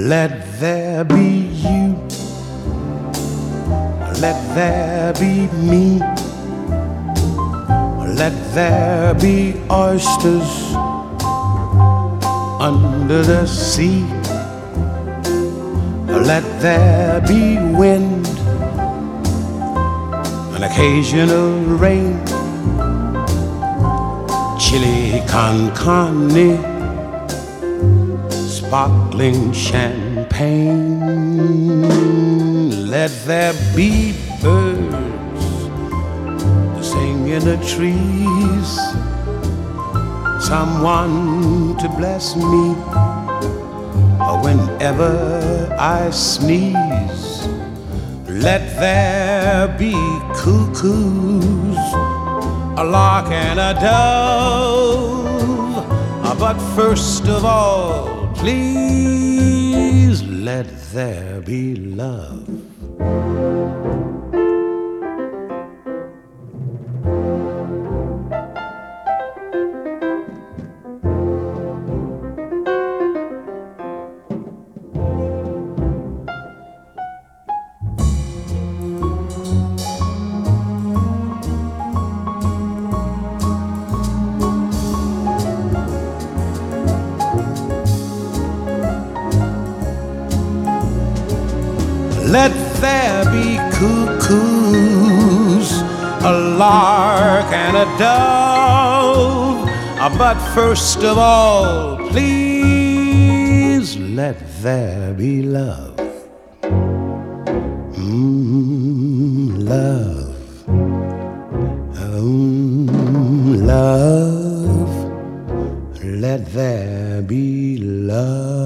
Let there be you, let there be me, let there be oysters under the sea. Let there be wind, an occasional rain, chili con carne, sparkling champagne. Let there be birds to sing in the trees, someone to bless me whenever I sneeze. Let there be cuckoos, a lark and a dove. But first of all, please let there be love. Let there be cuckoos, a lark and a dove. But first of all, please let there be love. Love. Love. Let there be love.